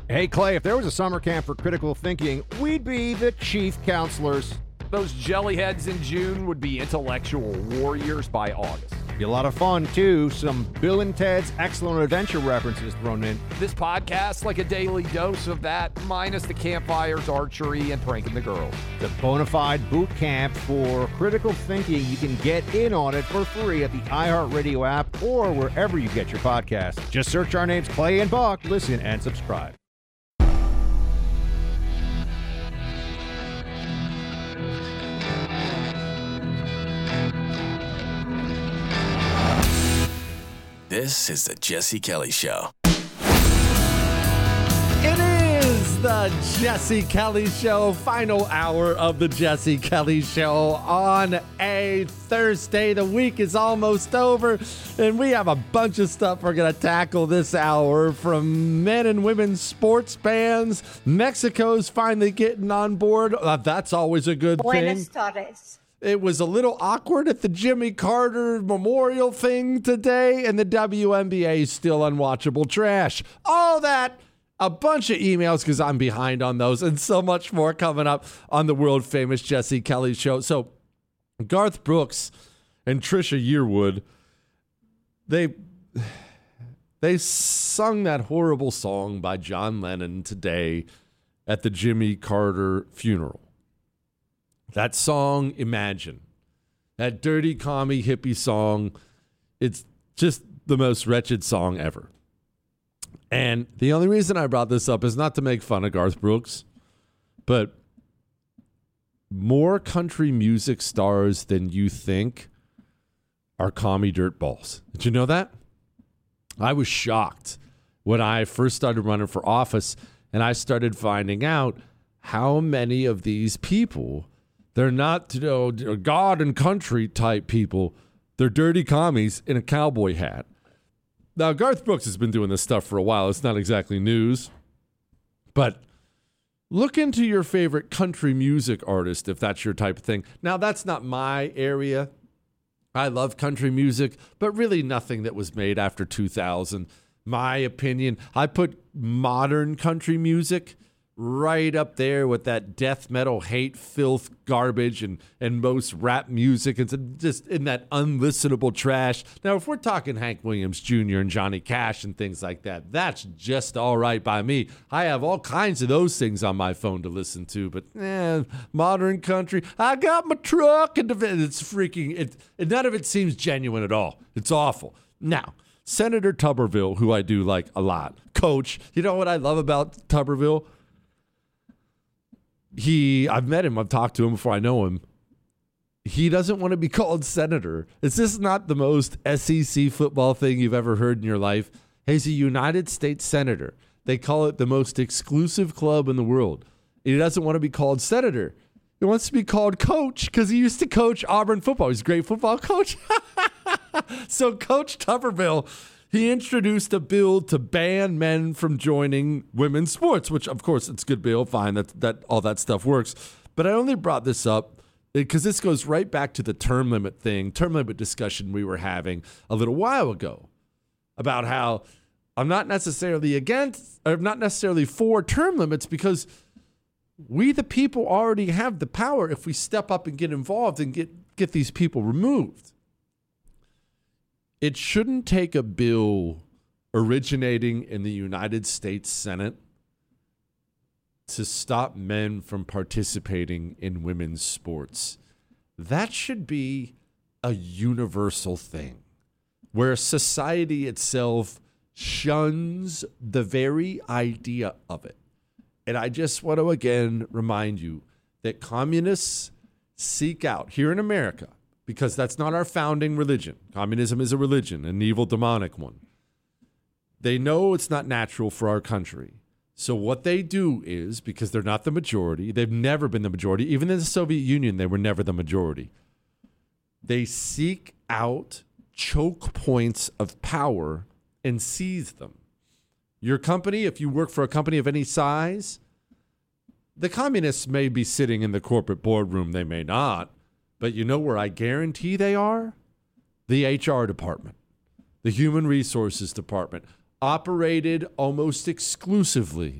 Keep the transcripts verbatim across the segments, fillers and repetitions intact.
Hey, Clay, if there was a summer camp for critical thinking, we'd be the chief counselors. Those jellyheads in June would be intellectual warriors by August. Be a lot of fun, too. Some Bill and Ted's Excellent Adventure references thrown in. This podcast, like a daily dose of that, minus the campfires, archery, and pranking the girls. The bona fide boot camp for critical thinking. You can get in on it for free at the iHeartRadio app or wherever you get your podcasts. Just search our names, Clay and Buck. Listen and subscribe. This is the Jesse Kelly Show. It is the Jesse Kelly Show, final hour of the Jesse Kelly Show on a Thursday. The week is almost over, and we have a bunch of stuff we're going to tackle this hour, from men and women's sports bans. Mexico's finally getting on board. Uh, that's always a good Buenas thing. tardes. It was a little awkward at the Jimmy Carter Memorial thing today, and the W N B A is still unwatchable trash. All that, a bunch of emails because I'm behind on those, and so much more coming up on the world-famous Jesse Kelly Show. So Garth Brooks and Trisha Yearwood, they, they sung that horrible song by John Lennon today at the Jimmy Carter funeral. That song, Imagine, that dirty, commie, hippie song, it's just the most wretched song ever. And the only reason I brought this up is not to make fun of Garth Brooks, but more country music stars than you think are commie dirtballs. Did you know that? I was shocked when I first started running for office and I started finding out how many of these people, they're not, you know, God and country type people. They're dirty commies in a cowboy hat. Now, Garth Brooks has been doing this stuff for a while. It's not exactly news. But look into your favorite country music artist if that's your type of thing. Now, that's not my area. I love country music, but really nothing that was made after two thousand. My opinion, I put modern country music right up there with that death metal, hate, filth, garbage, and, and most rap music. It's just in that unlistenable trash. Now, if we're talking Hank Williams Junior and Johnny Cash and things like that, that's just all right by me. I have all kinds of those things on my phone to listen to, but eh, modern country, I got my truck, and it's freaking, it, it, none of it seems genuine at all. It's awful. Now, Senator Tuberville, who I do like a lot, Coach, you know what I love about Tuberville? He, I've met him. I've talked to him before I know him. He doesn't want to be called senator. Is this not the most S E C football thing you've ever heard in your life? He's a United States senator. They call it the most exclusive club in the world. He doesn't want to be called senator. He wants to be called coach because he used to coach Auburn football. He's a great football coach. So Coach Tuberville, he introduced a bill to ban men from joining women's sports, which, of course, it's a good bill. Fine, that, that all that stuff works. But I only brought this up because this goes right back to the term limit thing, term limit discussion we were having a little while ago about how I'm not necessarily against, or not necessarily for term limits, because we, the people, already have the power if we step up and get involved and get, get these people removed. It shouldn't take a bill originating in the United States Senate to stop men from participating in women's sports. That should be a universal thing where society itself shuns the very idea of it. And I just want to again remind you that communists seek out, here in America, because that's not our founding religion. Communism is a religion, an evil, demonic one. They know it's not natural for our country. So what they do is, because they're not the majority, they've never been the majority. Even in the Soviet Union, they were never the majority. They seek out choke points of power and seize them. Your company, if you work for a company of any size, the communists may be sitting in the corporate boardroom, they may not. But you know where I guarantee they are? The H R department, the human resources department, operated almost exclusively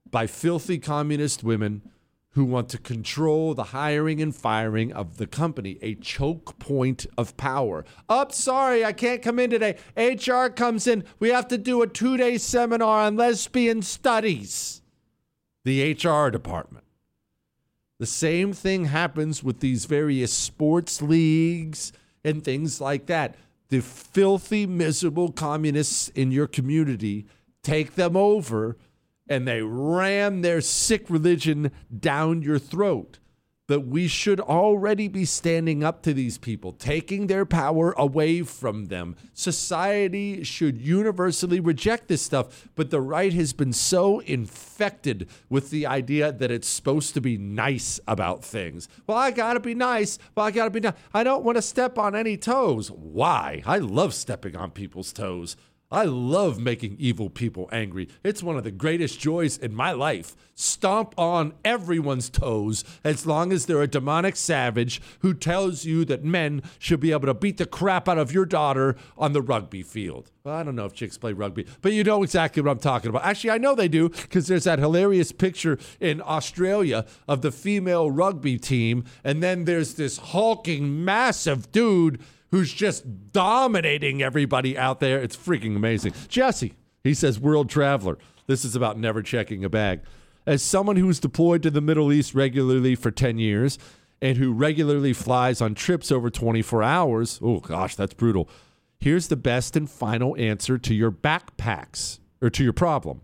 by filthy communist women who want to control the hiring and firing of the company, a choke point of power. Oh, sorry, I can't come in today. H R comes in. We have to do a two-day seminar on lesbian studies. The H R department. The same thing happens with these various sports leagues and things like that. The filthy, miserable communists in your community take them over and they ram their sick religion down your throat. But we should already be standing up to these people, taking their power away from them. Society should universally reject this stuff, but the right has been so infected with the idea that it's supposed to be nice about things. Well, I gotta be nice. Well, I gotta be nice. I don't want to step on any toes. Why? I love stepping on people's toes. I love making evil people angry. It's one of the greatest joys in my life. Stomp on everyone's toes as long as they're a demonic savage who tells you that men should be able to beat the crap out of your daughter on the rugby field. Well, I don't know if chicks play rugby, but you know exactly what I'm talking about. Actually, I know they do because there's that hilarious picture in Australia of the female rugby team, and then there's this hulking, massive dude who's just dominating everybody out there. It's freaking amazing. Jesse, he says, world traveler. This is about never checking a bag. As someone who's deployed to the Middle East regularly for ten years and who regularly flies on trips over twenty-four hours, oh gosh, that's brutal. Here's the best and final answer to your backpacks, or to your problem.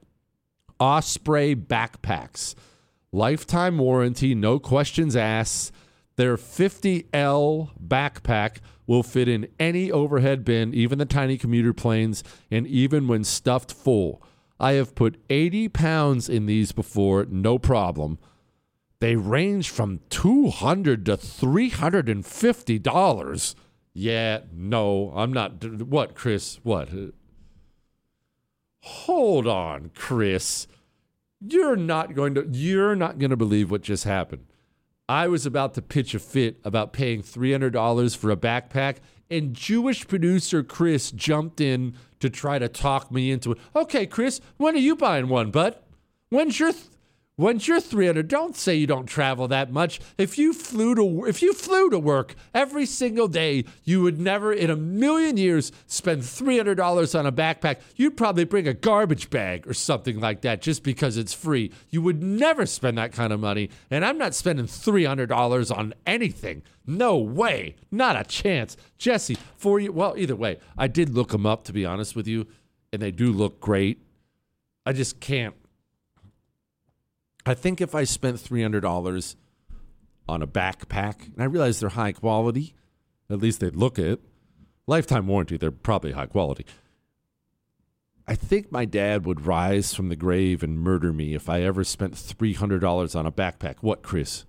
Osprey backpacks. Lifetime warranty, no questions asked. Their fifty L backpack will fit in any overhead bin, even the tiny commuter planes, and even when stuffed full. I have put eighty pounds in these before, no problem. They range from two hundred dollars to three hundred fifty dollars. Yeah, no, I'm not. What, Chris? What? Hold on, Chris. You're not going to, you're not going to believe what just happened. I was about to pitch a fit about paying three hundred dollars for a backpack, and Jewish producer Chris jumped in to try to talk me into it. Okay, Chris, when are you buying one, bud? When's your th- when's your three hundred dollars? Don't say you don't travel that much. If you flew to if you flew to work every single day, you would never in a million years spend three hundred dollars on a backpack. You'd probably bring a garbage bag or something like that just because it's free. You would never spend that kind of money, and I'm not spending three hundred dollars on anything. No way. Not a chance. Jesse, for you, well, either way, I did look them up, to be honest with you, and they do look great. I just can't. I think if I spent three hundred dollars on a backpack, and I realize they're high quality, at least they'd look it. Lifetime warranty, they're probably high quality. I think my dad would rise from the grave and murder me if I ever spent three hundred dollars on a backpack. What, Chris?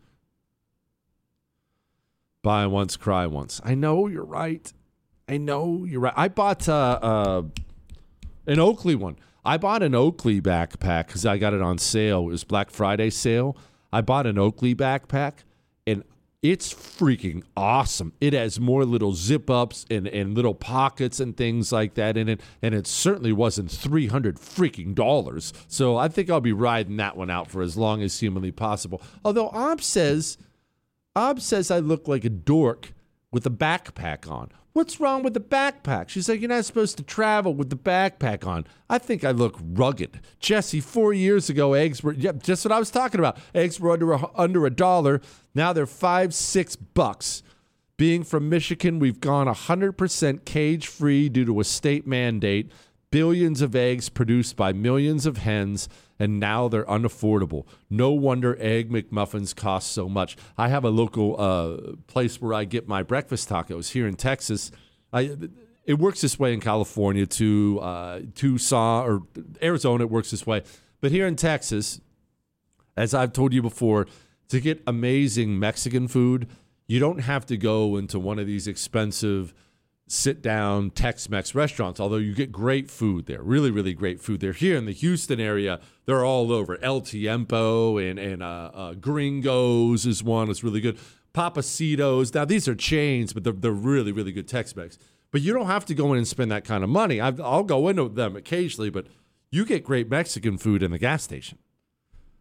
Buy once, cry once. I know you're right. I know you're right. I bought uh, uh, an Oakley one. I bought an Oakley backpack because I got it on sale. It was Black Friday sale. I bought an Oakley backpack, and it's freaking awesome. It has more little zip-ups and, and little pockets and things like that in it, and it certainly wasn't three hundred freaking dollars. So I think I'll be riding that one out for as long as humanly possible. Although Ob says, Ob says I look like a dork with a backpack on. What's wrong with the backpack? She's like, you're not supposed to travel with the backpack on. I think I look rugged. Jesse, four years ago, eggs were, yeah, just what I was talking about. Eggs were under a, under a dollar. Now they're five, six bucks. Being from Michigan, we've gone one hundred percent cage-free due to a state mandate. Billions of eggs produced by millions of hens, and now they're unaffordable. No wonder Egg McMuffins cost so much. I have a local uh, place where I get my breakfast tacos here in Texas. I, it works this way in California, to uh, Tucson, or Arizona, it works this way. But here in Texas, as I've told you before, to get amazing Mexican food, you don't have to go into one of these expensive sit-down Tex-Mex restaurants, although you get great food there, really, really great food there. Here in the Houston area, they're all over. El Tiempo and, and uh, uh, Gringos is one. It's really good. Papacitos. Now, these are chains, but they're, they're really, really good Tex-Mex. But you don't have to go in and spend that kind of money. I've, I'll go into them occasionally, but you get great Mexican food in the gas station.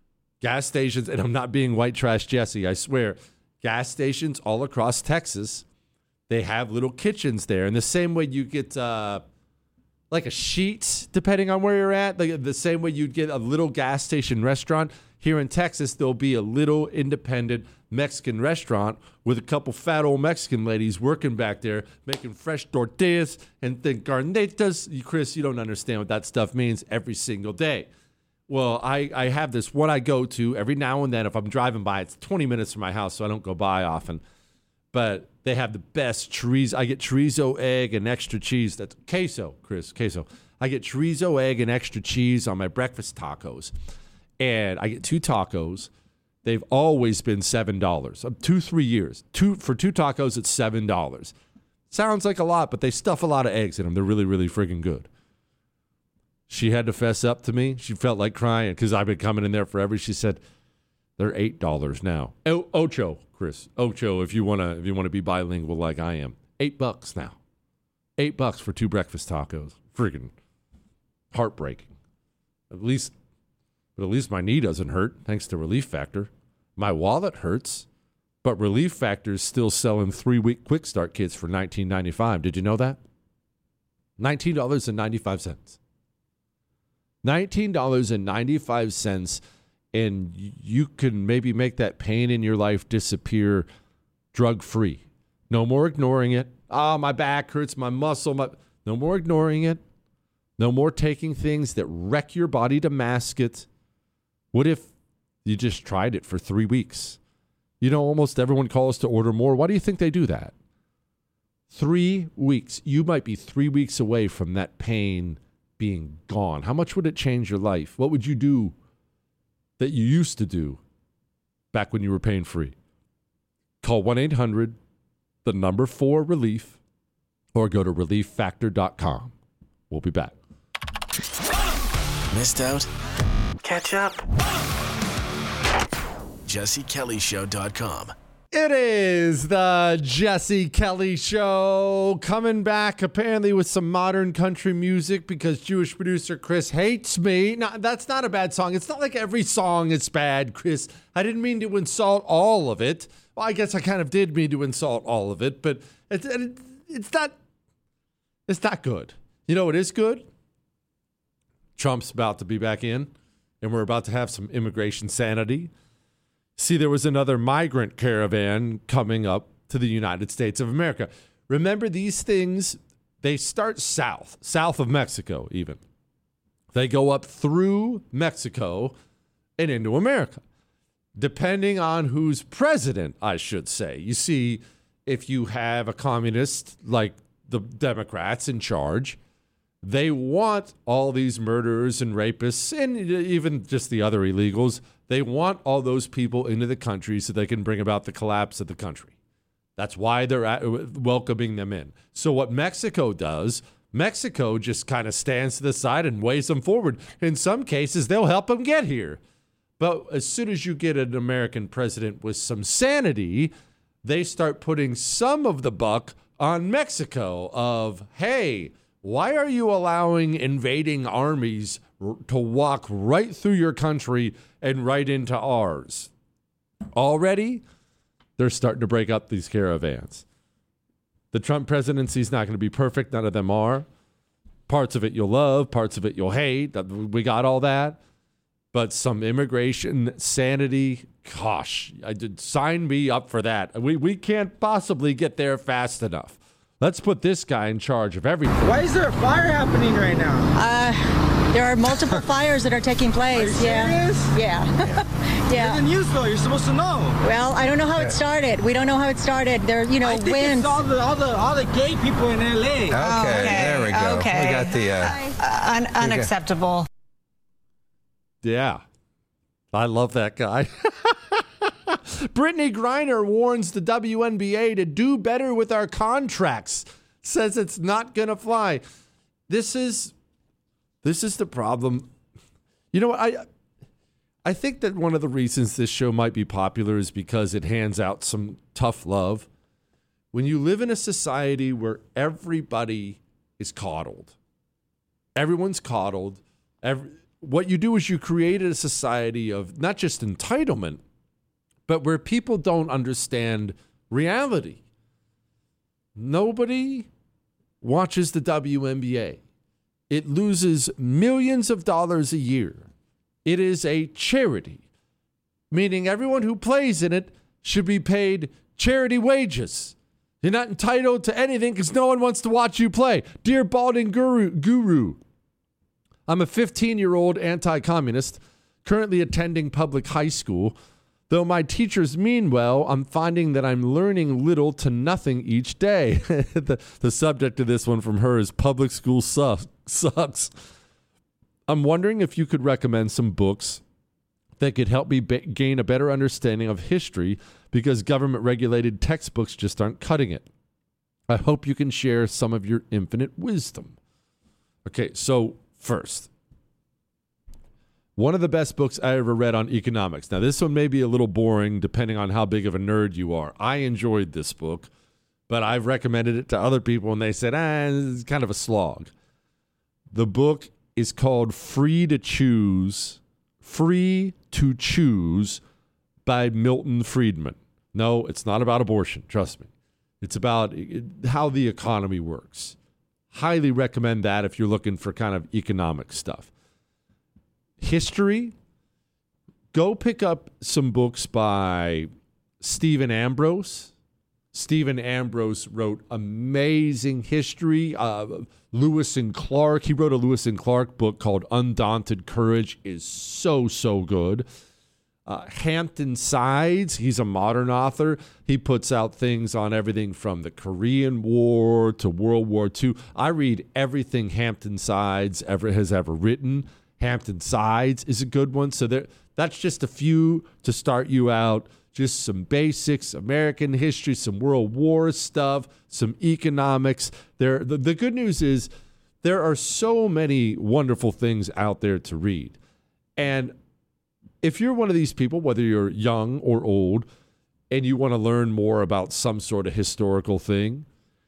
gas stations, and I'm not being white trash Jesse, I swear, gas stations all across Texas, they have little kitchens there. And the same way you get uh, like a sheet, depending on where you're at, like the same way you'd get a little gas station restaurant, here in Texas, there'll be a little independent Mexican restaurant with a couple fat old Mexican ladies working back there making fresh tortillas and then carnitas. Chris, you don't understand what that stuff means every single day. Well, I, I have this one I go to every now and then. If I'm driving by, it's twenty minutes from my house, so I don't go by often. But they have the best chorizo. I get chorizo, egg, and extra cheese. That's queso, Chris, queso. I get chorizo, egg, and extra cheese on my breakfast tacos. And I get two tacos. They've always been seven dollars. Two, three years. Two For two tacos, it's seven dollars. Sounds like a lot, but they stuff a lot of eggs in them. They're really, really freaking good. She had to fess up to me. She felt like crying because I've been coming in there forever. She said, they're eight dollars now. O- Ocho, Chris. Ocho, if you want to if you want to be bilingual like I am. Eight bucks now. Eight bucks for two breakfast tacos. Freaking heartbreaking. At least... But at least my knee doesn't hurt, thanks to Relief Factor. My wallet hurts, but Relief Factor is still selling three-week Quick Start kits for nineteen ninety-five dollars. Did you know that? nineteen dollars and ninety-five cents. nineteen dollars and ninety-five cents, and you can maybe make that pain in your life disappear drug-free. No more ignoring it. Ah, oh, my back hurts, my muscle. My... No more ignoring it. No more taking things that wreck your body to mask it. What if you just tried it for three weeks? You know, almost everyone calls to order more. Why do you think they do that? Three weeks. You might be three weeks away from that pain being gone. How much would it change your life? What would you do that you used to do back when you were pain free? Call one eight hundred, the number four relief, or go to relief factor dot com. We'll be back. Missed out? Catch up. Jesse Kelly Show dot com. It is the Jesse Kelly Show, coming back apparently with some modern country music because Jewish producer Chris hates me. No, that's not a bad song. It's not like every song is bad, Chris. I didn't mean to insult all of it. Well, I guess I kind of did mean to insult all of it, but it, it, it's not. It's not good. You know what is good? Trump's about to be back in, and we're about to have some immigration sanity. See, there was another migrant caravan coming up to the United States of America. Remember, these things, they start south, south of Mexico even. They go up through Mexico and into America, depending on who's president, I should say. You see, if you have a communist like the Democrats in charge, they want all these murderers and rapists and even just the other illegals. They want all those people into the country so they can bring about the collapse of the country. That's why they're at, welcoming them in. So what Mexico does, Mexico just kind of stands to the side and waves them forward. In some cases, they'll help them get here. But as soon as you get an American president with some sanity, they start putting some of the buck on Mexico of, hey, why are you allowing invading armies r- to walk right through your country and right into ours? Already, they're starting to break up these caravans. The Trump presidency is not going to be perfect. None of them are. Parts of it you'll love, parts of it you'll hate. We got all that. But some immigration sanity, gosh, I did sign me up for that. We we can't possibly get there fast enough. Let's put this guy in charge of everything. Why is there a fire happening right now? Uh, there are multiple fires that are taking place. Are you yeah. serious? Yeah. Yeah. You're the news though. You're supposed to know. Well, I don't know how it started. We don't know how it started. There, you know, I think winds. it's all the all the all the gay people in L A. Okay, Oh, okay. there we go. Okay. We got the. Uh, Uh, un- unacceptable. Yeah. I love that guy. Brittany Griner warns the W N B A to do better with our contracts. Says it's not going to fly. This is this is the problem. You know what? I I think that one of the reasons this show might be popular is because it hands out some tough love. When you live in a society where everybody is coddled, everyone's coddled, every, what you do is you created a society of not just entitlement, but where people don't understand reality. Nobody watches the W N B A. It loses millions of dollars a year. It is a charity, meaning everyone who plays in it should be paid charity wages. You're not entitled to anything because no one wants to watch you play. Dear Balding Guru, Guru, I'm a fifteen-year-old anti-communist currently attending public high school. Though my teachers mean well, I'm finding that I'm learning little to nothing each day. the, the subject of this one from her is public school sucks. sucks. I'm wondering if you could recommend some books that could help me ba- gain a better understanding of history because government-regulated textbooks just aren't cutting it. I hope you can share some of your infinite wisdom. Okay, so first, one of the best books I ever read on economics. Now, this one may be a little boring depending on how big of a nerd you are. I enjoyed this book, but I've recommended it to other people, and they said, ah, it's kind of a slog. The book is called Free to Choose, Free to Choose by Milton Friedman. No, it's not about abortion, trust me. It's about how the economy works. Highly recommend that if you're looking for kind of economic stuff. History, go pick up some books by Stephen Ambrose. Stephen Ambrose wrote amazing history. Uh, Lewis and Clark, he wrote a Lewis and Clark book called Undaunted Courage, is so, so good. Uh, Hampton Sides, he's a modern author. He puts out things on everything from the Korean War to World War Two. I read everything Hampton Sides ever has ever written. Hampton Sides is a good one. So there, that's just a few to start you out. Just some basics, American history, some World War stuff, some economics. There, the, the good news is there are so many wonderful things out there to read. And if you're one of these people, whether you're young or old, and you want to learn more about some sort of historical thing,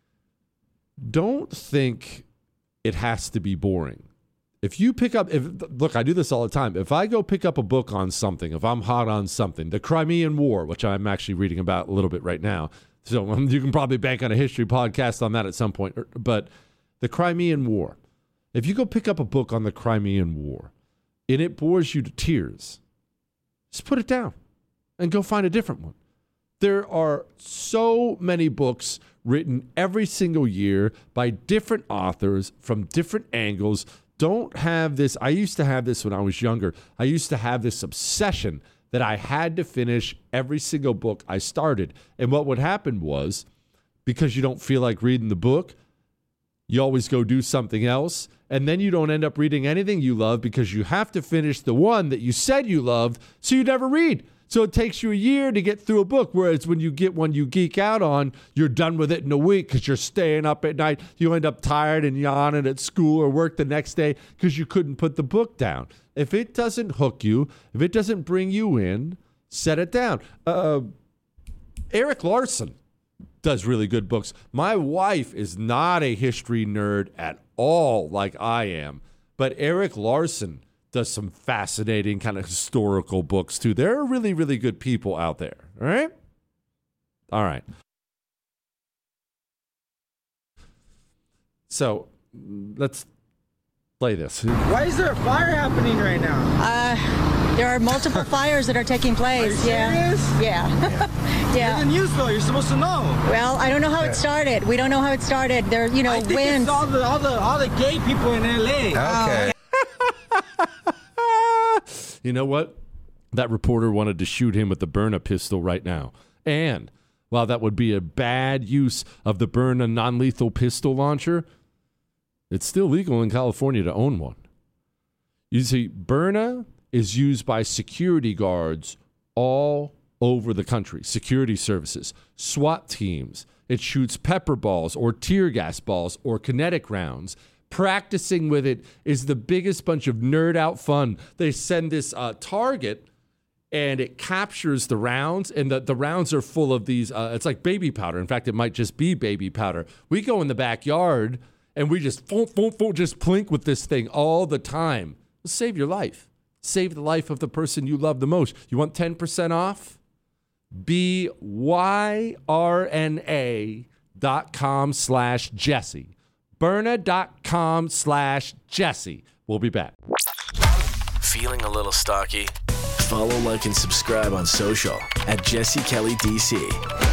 don't think it has to be boring. If you pick up, if look, I do this all the time. If I go pick up a book on something, if I'm hot on something, the Crimean War, which I'm actually reading about a little bit right now, so um, you can probably bank on a history podcast on that at some point, but the Crimean War, if you go pick up a book on the Crimean War and it bores you to tears, just put it down and go find a different one. There are so many books written every single year by different authors from different angles. Don't have this. I used to have this when I was younger. I used to have this obsession that I had to finish every single book I started. And what would happen was, because you don't feel like reading the book, you always go do something else. And then you don't end up reading anything you love because you have to finish the one that you said you loved, so you never read. So it takes you a year to get through a book, whereas when you get one you geek out on, you're done with it in a week because you're staying up at night. You end up tired and yawning at school or work the next day because you couldn't put the book down. If it doesn't hook you, if it doesn't bring you in, set it down. Uh, Erik Larson does really good books. My wife is not a history nerd at all like I am, but Erik Larson does some fascinating kind of historical books too. There are really, really good people out there. All right? All right. So let's play this. Why is there a fire happening right now? Uh, there are multiple fires that are taking place. Are you yeah. serious? Yeah. You're in the news though. You're supposed to know. Well, I don't know how it started. We don't know how it started. There, you know, I think winds. it's all the all the all the gay people in L A. Okay. You know what? That reporter wanted to shoot him with the Byrna pistol right now. And while that would be a bad use of the Byrna non-lethal pistol launcher, it's still legal in California to own one. You see, Byrna is used by security guards all over the country, security services, SWAT teams. It shoots pepper balls or tear gas balls or kinetic rounds. Practicing with it is the biggest bunch of nerd out fun. They send this uh, target and it captures the rounds, and the, the rounds are full of these, uh, it's like baby powder. In fact, it might just be baby powder. We go in the backyard and we just, boom, boom, boom, just plink with this thing all the time. save your life. Save the life of the person you love the most. You want ten percent off? B Y R N A dot com slash Jesse. Byrna dot com slash Jesse. We'll be back. Feeling a little stocky? Follow, like, and subscribe on social at Jesse Kelly D C.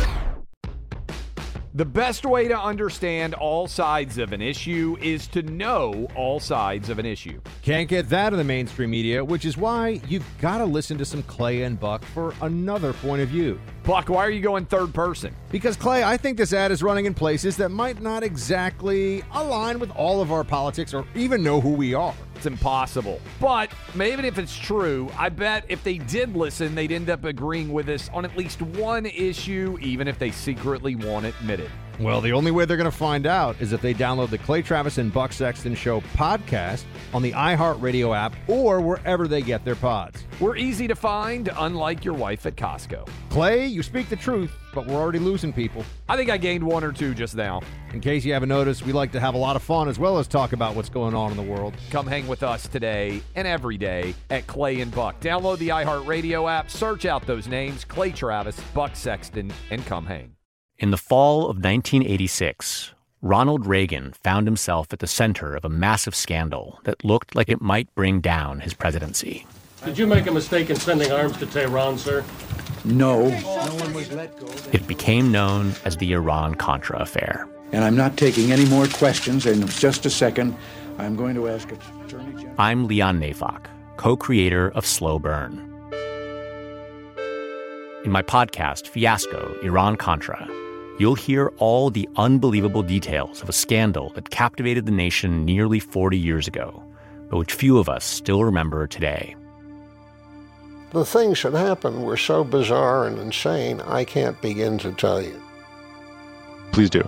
The best way to understand all sides of an issue is to know all sides of an issue. Can't get that in the mainstream media, which is why you've got to listen to some Clay and Buck for another point of view. Buck, why are you going third person? Because, Clay, I think this ad is running in places that might not exactly align with all of our politics or even know who we are. It's impossible. But even if it's true, I bet if they did listen, they'd end up agreeing with us on at least one issue, even if they secretly won't admit it. Well, the only way they're going to find out is if they download the Clay Travis and Buck Sexton Show podcast on the iHeartRadio app or wherever they get their pods. We're easy to find, unlike your wife at Costco. Clay, you speak the truth, but we're already losing people. I think I gained one or two just now. In case you haven't noticed, we like to have a lot of fun as well as talk about what's going on in the world. Come hang with us today and every day at Clay and Buck. Download the iHeartRadio app, search out those names, Clay Travis, Buck Sexton, and come hang. In the fall of nineteen eighty-six, Ronald Reagan found himself at the center of a massive scandal that looked like it might bring down his presidency. Did you make a mistake in sending arms to Tehran, sir? No. No one was let go. It became known as the Iran-Contra affair. And I'm not taking any more questions. In just a second, I'm going to ask Attorney General. I'm Leon Neyfakh, co-creator of Slow Burn. In my podcast, Fiasco, Iran-Contra, you'll hear all the unbelievable details of a scandal that captivated the nation nearly forty years ago, but which few of us still remember today. The things that happened were so bizarre and insane, I can't begin to tell you. Please do.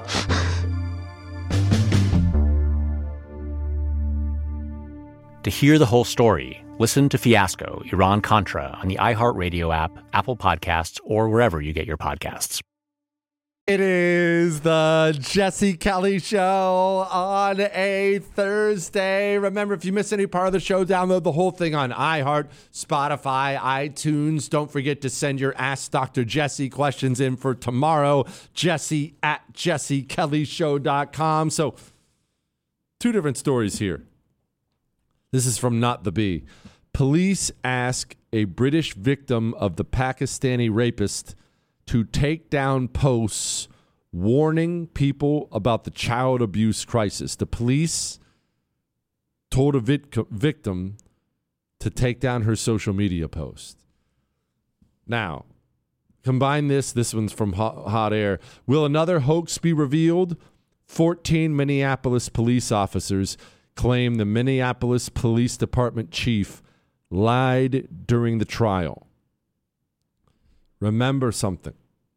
To hear the whole story, listen to Fiasco, Iran-Contra on the iHeartRadio app, Apple Podcasts, or wherever you get your podcasts. It is the Jesse Kelly Show on a Thursday. Remember, if you miss any part of the show, download the whole thing on iHeart, Spotify, iTunes. Don't forget to send your Ask Doctor Jesse questions in for tomorrow, Jesse at jesse kelly show dot com. So, two different stories here. This is from Not the Bee. Police ask a British victim of the Pakistani rapist to take down posts warning people about the child abuse crisis. The police told a vit- victim to take down her social media post. Now, combine this. This one's from Hot, Hot Air. Will another hoax be revealed? fourteen Minneapolis police officers claim the Minneapolis Police Department chief lied during the trial. Remember something.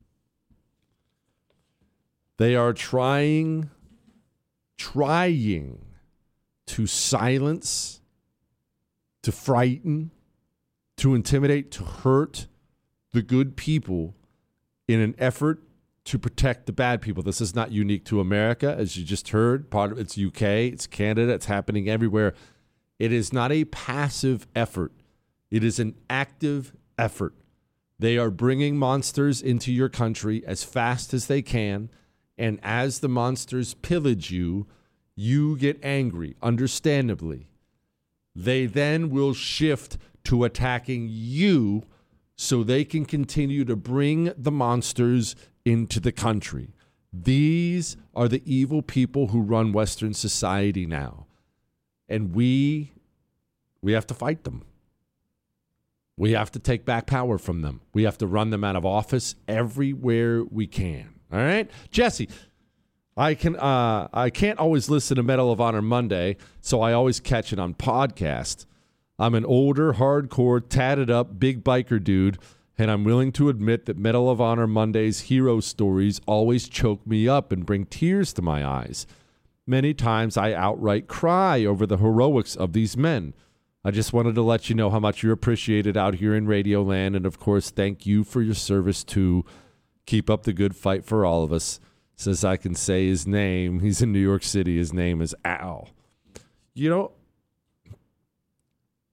They are trying, trying to silence, to frighten, to intimidate, to hurt the good people in an effort to protect the bad people. This is not unique to America, as you just heard. Part of it's U K, it's Canada, it's happening everywhere. It is not a passive effort. It is an active effort. They are bringing monsters into your country as fast as they can, and as the monsters pillage you, you get angry, understandably. They then will shift to attacking you so they can continue to bring the monsters into the country. These are the evil people who run Western society now. And we, we have to fight them. We have to take back power from them. We have to run them out of office everywhere we can. All right? Jesse, I can uh, I can't always listen to Medal of Honor Monday, so I always catch it on podcast. I'm an older, hardcore, tatted up, big biker dude, and I'm willing to admit that Medal of Honor Monday's hero stories always choke me up and bring tears to my eyes. Many times I outright cry over the heroics of these men. I just wanted to let you know how much you're appreciated out here in Radio Land, and of course, thank you for your service too. Keep up the good fight for all of us. Says I can say his name. He's in New York City. His name is Al. You know,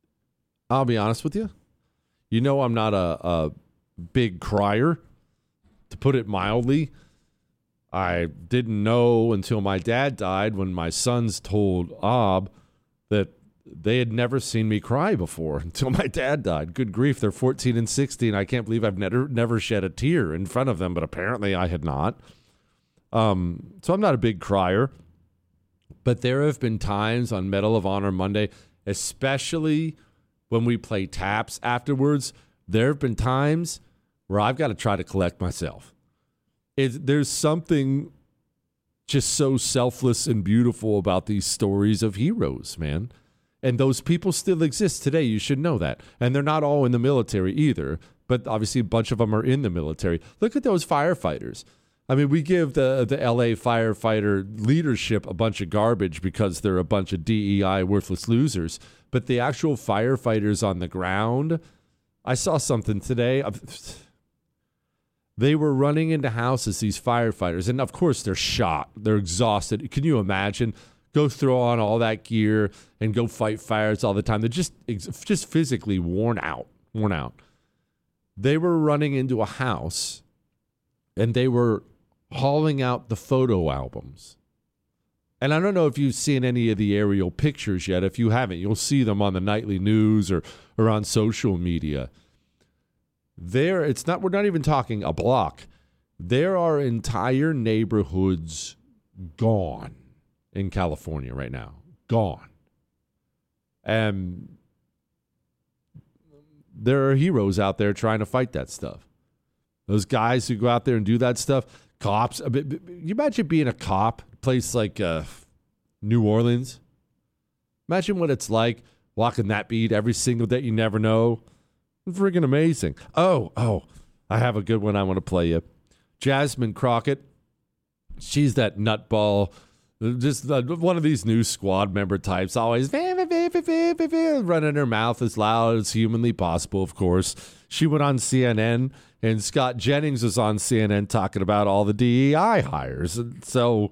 I'll be honest with you. You know I'm not a, a big crier, to put it mildly. I didn't know until my dad died when my sons told Ob that they had never seen me cry before until my dad died. Good grief, they're fourteen and sixteen. I can't believe I've never never shed a tear in front of them, but apparently I had not. Um, so I'm not a big crier. But there have been times on Medal of Honor Monday, especially when we play taps afterwards, there have been times where I've got to try to collect myself. It, there's something just so selfless and beautiful about these stories of heroes, man. And those people still exist today. You should know that. And they're not all in the military either, but obviously a bunch of them are in the military. Look at those firefighters. I mean, we give the, the L A firefighter leadership a bunch of garbage because they're a bunch of D E I worthless losers. But the actual firefighters on the ground, I saw something today. They were running into houses, these firefighters, and of course they're shot. They're exhausted. Can you imagine? Go throw on all that gear and go fight fires all the time. They're just, just physically worn out, worn out. They were running into a house, and they were hauling out the photo albums. And I don't know if you've seen any of the aerial pictures yet. If you haven't, you'll see them on the nightly news or, or on social media. There, it's not, we're not even talking a block. There are entire neighborhoods gone in California right now. Gone. And there are heroes out there trying to fight that stuff. Those guys who go out there and do that stuff, cops. You imagine being a cop, a place like uh, New Orleans. Imagine what it's like walking that beat every single day. You never know. It's freaking amazing. Oh, oh, I have a good one I want to play you. Jasmine Crockett. She's that nutball, just uh, one of these new squad member types, always running her mouth as loud as humanly possible, of course. She went on C N N, and Scott Jennings was on C N N talking about all the D E I hires. And so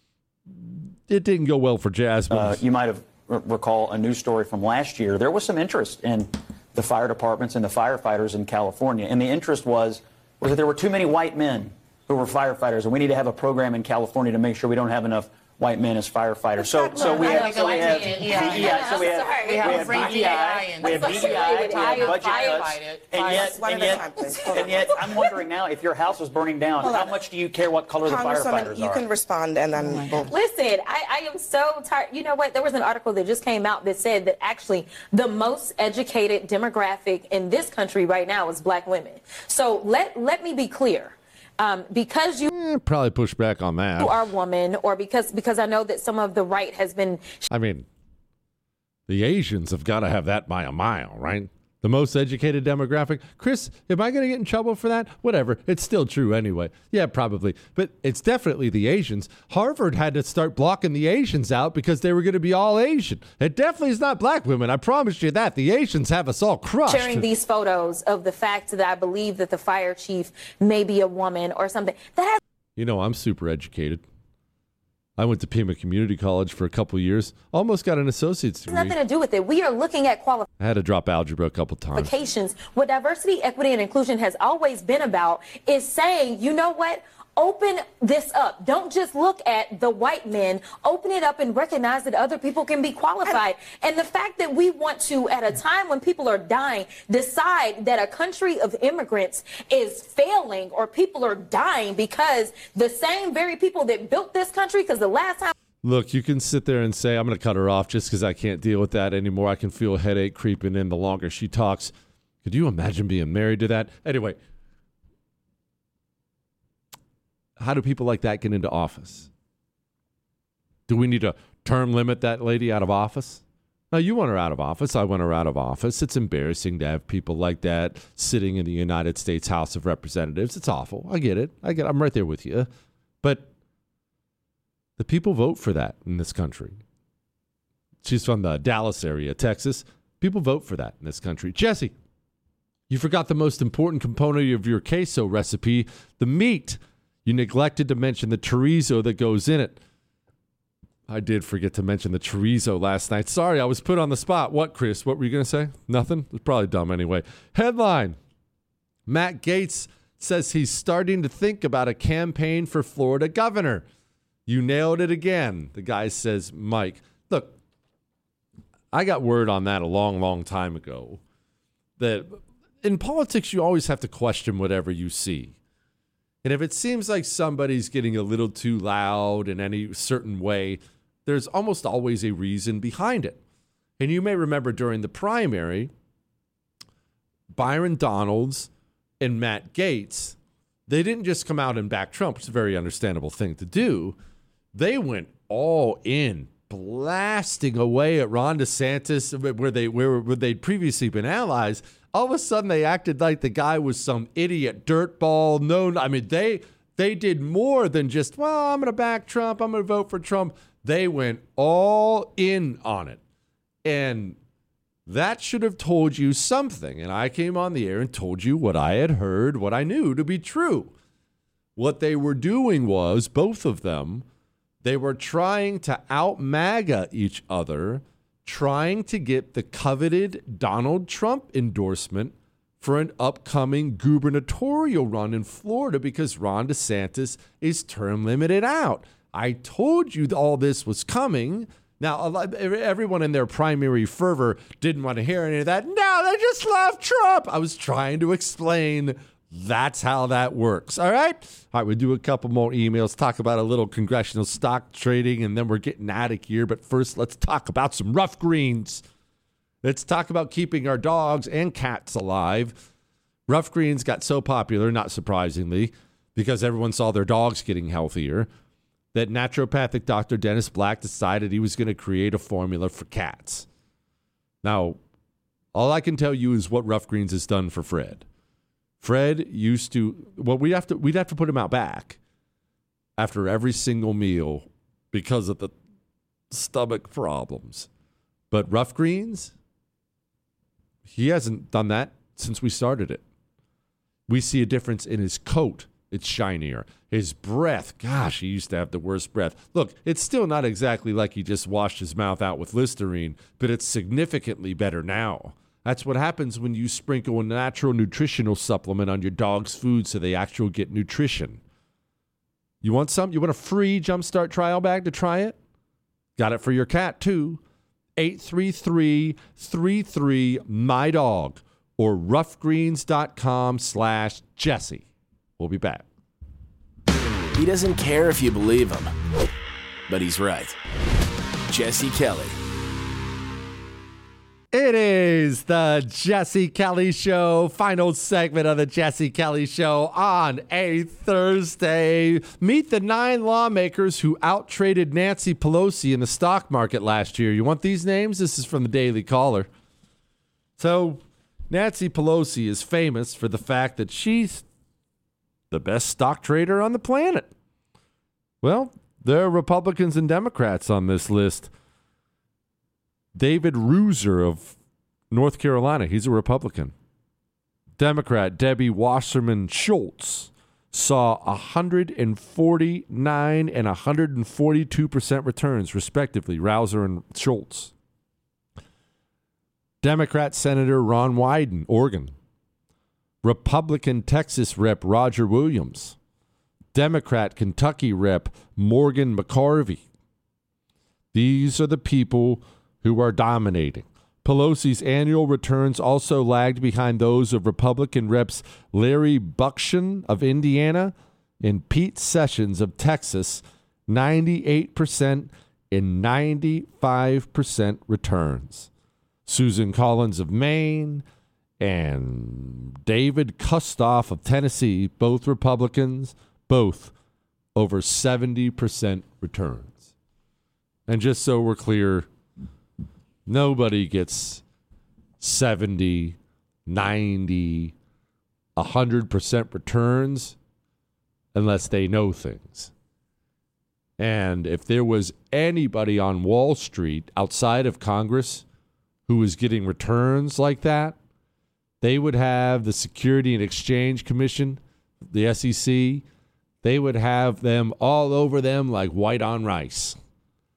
it didn't go well for Jasmine. Uh, you might have r- recall a news story from last year. There was some interest in the fire departments and the firefighters in California. And the interest was, was that there were too many white men who were firefighters, and we need to have a program in California to make sure we don't have enough white men as firefighters. So, so we have, so we have, D E I, so we have, we have D E I, we have D E I, we have budget cuts, and yet, and yet, and yet, I'm wondering now, if your house was burning down, how much do you care what color the firefighters you are? You can respond, and then we'll... Listen, I, I am so tired. You know what? There was an article that just came out that said that actually the most educated demographic in this country right now is black women. So let let me be clear. Um, because you eh, probably push back on that. You are a woman, or because because I know that some of the right has been. I mean, the Asians have got to have that by a mile, right? The most educated demographic. Chris, am I going to get in trouble for that? Whatever. It's still true anyway. Yeah, probably. But it's definitely the Asians. Harvard had to start blocking the Asians out because they were going to be all Asian. It definitely is not black women. I promise you that. The Asians have us all crushed. Sharing these photos of the fact that I believe that the fire chief may be a woman or something. That has. You know, I'm super educated. I went to Pima Community College for a couple of years. Almost got an associate's degree. Nothing to do with it. We are looking at qualifications. I had to drop algebra a couple times. What diversity, equity, and inclusion has always been about is saying, you know what? Open this up. Don't just look at the white men. Open it up and recognize that other people can be qualified. And the fact that we want to, at a time when people are dying, decide that a country of immigrants is failing or people are dying because the same very people that built this country, because the last time. Look, you can sit there and say, I'm going to cut her off just because I can't deal with that anymore. I can feel a headache creeping in the longer she talks. Could you imagine being married to that? Anyway. How do people like that get into office? Do we need to term limit that lady out of office? No, you want her out of office. I want her out of office. It's embarrassing to have people like that sitting in the United States House of Representatives. It's awful. I get it. I get it. I'm right there with you. But the people vote for that in this country. She's from the Dallas area, Texas. People vote for that in this country. Jesse, you forgot the most important component of your queso recipe, the meat. You neglected to mention the chorizo that goes in it. I did forget to mention the chorizo last night. Sorry, I was put on the spot. What, Chris? What were you going to say? Nothing? It's probably dumb anyway. Headline. Matt Gaetz says he's starting to think about a campaign for Florida governor. You nailed it again. The guy says, Mike, look, I got word on that a long, long time ago that in politics, you always have to question whatever you see. And if it seems like somebody's getting a little too loud in any certain way, there's almost always a reason behind it. And you may remember during the primary, Byron Donalds and Matt Gaetz, they didn't just come out and back Trump, which is a very understandable thing to do. They went all in, blasting away at Ron DeSantis, where, they, where, where they'd previously been allies. All of a sudden, they acted like the guy was some idiot dirtball. No, I mean, they they did more than just, well, I'm going to back Trump. I'm going to vote for Trump. They went all in on it. And that should have told you something. And I came on the air and told you what I had heard, what I knew to be true. What they were doing was, both of them, they were trying to out-MAGA each other, trying to get the coveted Donald Trump endorsement for an upcoming gubernatorial run in Florida because Ron DeSantis is term limited out. I told you all this was coming. Now, a lot, everyone in their primary fervor didn't want to hear any of that. No, they just love Trump. I was trying to explain that's how that works. All right? All right, we'll do a couple more emails, talk about a little congressional stock trading, and then we're getting out of here. But first, let's talk about some rough greens. Let's talk about keeping our dogs and cats alive. Rough greens got so popular, not surprisingly, because everyone saw their dogs getting healthier, that naturopathic Doctor Dennis Black decided he was going to create a formula for cats. Now, all I can tell you is what Rough Greens has done for Fred. Fred used to, well, we have to, we'd have to put him out back after every single meal because of the stomach problems. But Rough Greens, he hasn't done that since we started it. We see a difference in his coat. It's shinier. His breath, gosh, he used to have the worst breath. Look, it's still not exactly like he just washed his mouth out with Listerine, but it's significantly better now. That's what happens when you sprinkle a natural nutritional supplement on your dog's food so they actually get nutrition. You want some? You want a free Jumpstart trial bag to try it? Got it for your cat, too. eight three three, three three, M Y D O G or roughgreens.com slash Jesse. We'll be back. He doesn't care if you believe him, but he's right. Jesse Kelly. It is the Jesse Kelly Show, final segment of the Jesse Kelly Show on a Thursday. Meet the nine lawmakers who out-traded Nancy Pelosi in the stock market last year. You want these names? This is from the Daily Caller. So, Nancy Pelosi is famous for the fact that she's the best stock trader on the planet. Well, there are Republicans and Democrats on this list. David Reuser of North Carolina, he's a Republican. Democrat Debbie Wasserman Schultz saw one hundred forty-nine and one hundred forty-two percent returns, respectively, Reuser and Schultz. Democrat Senator Ron Wyden, Oregon. Republican Texas Rep Roger Williams. Democrat Kentucky Rep Morgan McCarvey. These are the people who are dominating. Pelosi's annual returns also lagged behind those of Republican Reps Larry Bucshon of Indiana and Pete Sessions of Texas, ninety-eight percent and ninety-five percent returns. Susan Collins of Maine and David Kustoff of Tennessee, both Republicans, both over seventy percent returns. And just so we're clear, nobody gets seventy, ninety, one hundred percent returns unless they know things. And if there was anybody on Wall Street outside of Congress who was getting returns like that, they would have the Security and Exchange Commission, the S E C, they would have them all over them like white on rice.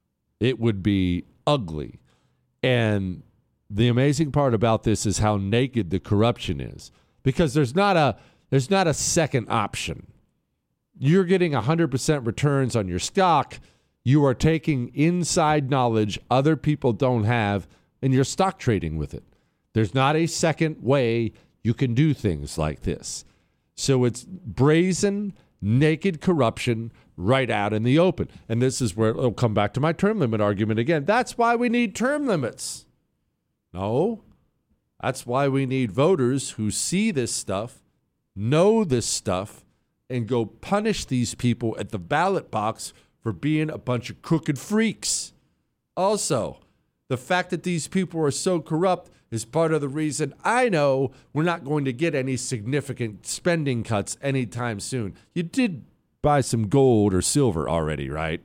It would be ugly. And the amazing part about this is how naked the corruption is, because there's not a there's not a second option. You're getting one hundred percent returns on your stock. You are taking inside knowledge other people don't have, and you're stock trading with it. There's not a second way you can do things like this. So it's brazen, naked corruption right out in the open. And this is where it'll come back to my term limit argument again. That's why we need term limits. No, that's why we need voters who see this stuff, know this stuff, and go punish these people at the ballot box for being a bunch of crooked freaks. Also, the fact that these people are so corrupt is part of the reason I know we're not going to get any significant spending cuts anytime soon. You did buy some gold or silver already, right?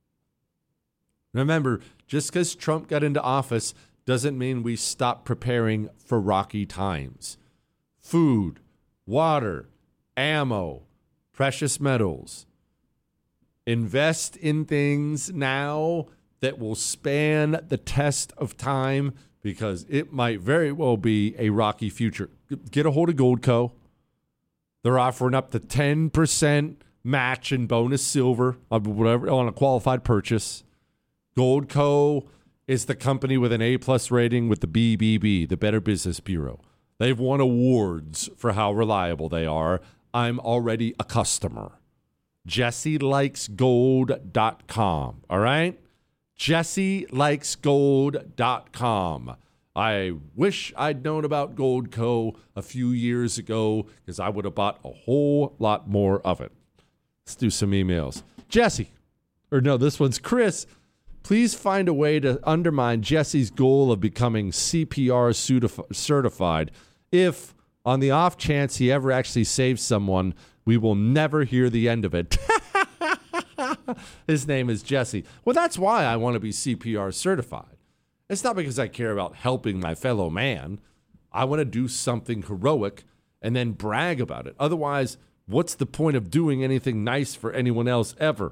Remember, just because Trump got into office doesn't mean we stop preparing for rocky times. Food, water, ammo, precious metals. Invest in things now that will span the test of time, because it might very well be a rocky future. Get a hold of Goldco. They're offering up to ten percent match and bonus silver on whatever on a qualified purchase. Goldco is the company with an A-plus rating with the B B B, the Better Business Bureau. They've won awards for how reliable they are. I'm already a customer. Jesse Likes Gold dot com, all right? Jesse Likes Gold dot com. I wish I'd known about Goldco a few years ago, because I would have bought a whole lot more of it. Let's do some emails. Jesse, or no, this one's Chris. Please find a way to undermine Jesse's goal of becoming C P R certified. If, on the off chance he ever actually saves someone, we will never hear the end of it. His name is Jesse. Well, that's why I want to be C P R certified. It's not because I care about helping my fellow man. I want to do something heroic and then brag about it. Otherwise, what's the point of doing anything nice for anyone else ever?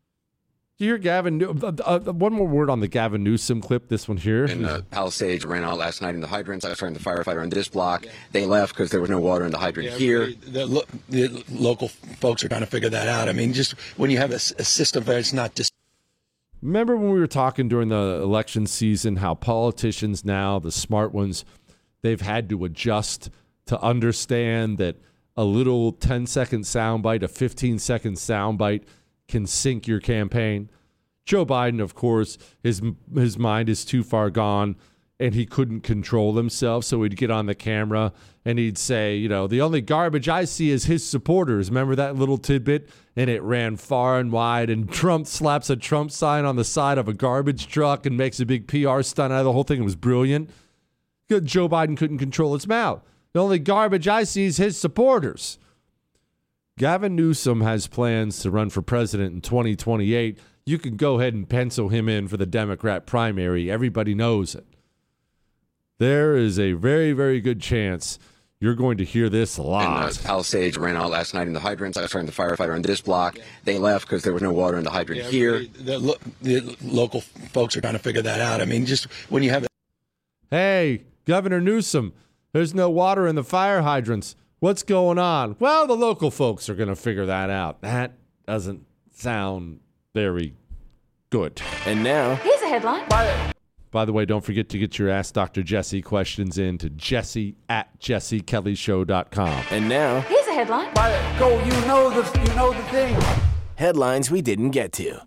Do you hear Gavin? Uh, uh, one more word on the Gavin Newsom clip. This one here. And uh, Palisades ran out last night in the hydrants. I was trying the firefighter on this block. They left because there was no water in the hydrant Yeah, here. The, lo- the local folks are trying to figure that out. I mean, just when you have a, a system that's not just. Remember when we were talking during the election season how politicians now, the smart ones, they've had to adjust to understand that a little ten-second soundbite, a fifteen-second soundbite can sink your campaign. Joe Biden, of course, his his mind is too far gone, and he couldn't control himself, so he'd get on the camera and he'd say, you know, the only garbage I see is his supporters. Remember that little tidbit? And it ran far and wide, and Trump slaps a Trump sign on the side of a garbage truck and makes a big P R stunt out of the whole thing. It was brilliant. Joe Biden couldn't control his mouth. The only garbage I see is his supporters. Gavin Newsom has plans to run for president in twenty twenty-eight. You can go ahead and pencil him in for the Democrat primary. Everybody knows it. There is a very, very good chance you're going to hear this a lot. And uh, Palisades ran out last night in the hydrants. I was trying the firefighter on this block. They left because there was no water in the hydrant Yeah, here. The, lo- the local folks are trying to figure that out. I mean, just when you have a. Hey, Governor Newsom, there's no water in the fire hydrants. What's going on? Well, the local folks are going to figure that out. That doesn't sound very good. And now, Here's a headline. By the way, don't forget to get your Ask Doctor Jesse questions in to Jesse at Jesse Kelly Show dot com. And now, Here's a headline. Go, you know the, you know the thing. Headlines we didn't get to.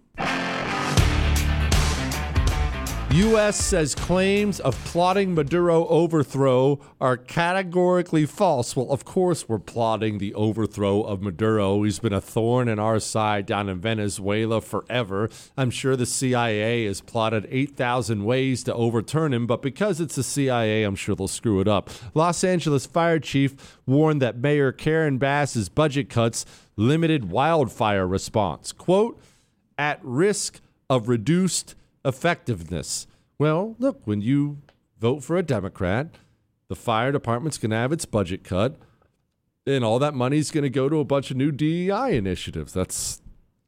U S says claims of plotting Maduro overthrow are categorically false. Well, of course we're plotting the overthrow of Maduro. He's been a thorn in our side down in Venezuela forever. I'm sure the C I A has plotted eight thousand ways to overturn him, but because it's the C I A, I'm sure they'll screw it up. Los Angeles fire chief warned that Mayor Karen Bass's budget cuts limited wildfire response. Quote, at risk of reduced effectiveness. Well, look, when you vote for a Democrat, the fire department's going to have its budget cut, and all that money's going to go to a bunch of new D E I initiatives. That's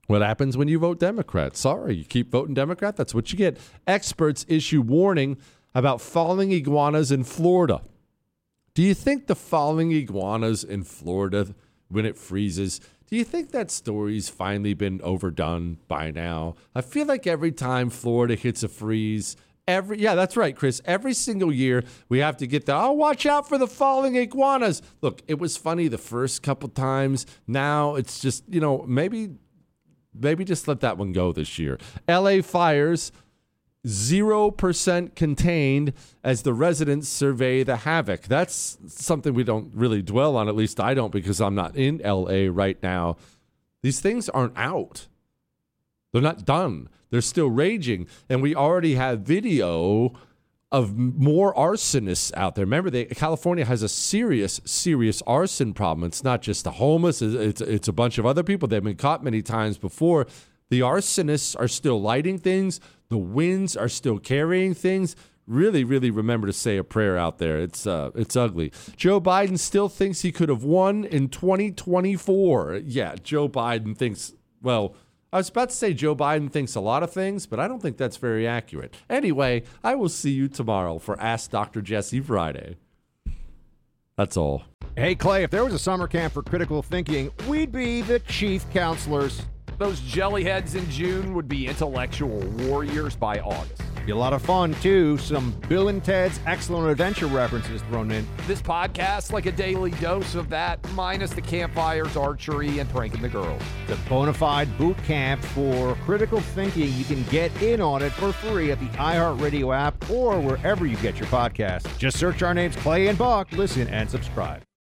What happens when you vote Democrat? Sorry, you keep voting Democrat, that's what you get. Experts issue warning about falling iguanas in Florida. Do you think the falling iguanas in Florida when it freezes, do you think that story's finally been overdone by now? I feel like every time Florida hits a freeze, every yeah, that's right, Chris. Every single year we have to get the, oh, watch out for the falling iguanas. Look, it was funny the first couple times. Now it's just, you know, maybe maybe just let that one go this year. L A fires, zero percent contained as the residents survey the havoc. That's something we don't really dwell on, at least I don't, because I'm not in L A right now. These things aren't out. They're not done. They're still raging. And we already have video of more arsonists out there. Remember, they, California has a serious, serious arson problem. It's not just the homeless. It's, it's a bunch of other people. They've been caught many times before. The arsonists are still lighting things. The winds are still carrying things. Really, really remember to say a prayer out there. It's uh, it's ugly. Joe Biden still thinks he could have won in twenty twenty-four. Yeah, Joe Biden thinks, well, I was about to say Joe Biden thinks a lot of things, but I don't think that's very accurate. Anyway, I will see you tomorrow for Ask Doctor Jesse Friday. That's all. Hey, Clay, if there was a summer camp for critical thinking, we'd be the chief counselors. Those jellyheads in June would be intellectual warriors by August. Be a lot of fun, too. Some Bill and Ted's Excellent Adventure references thrown in. This podcast, like a daily dose of that, minus the campfires, archery, and pranking the girls. The bona fide boot camp for critical thinking. You can get in on it for free at the iHeartRadio app or wherever you get your podcasts. Just search our names, Clay and Buck. Listen and subscribe.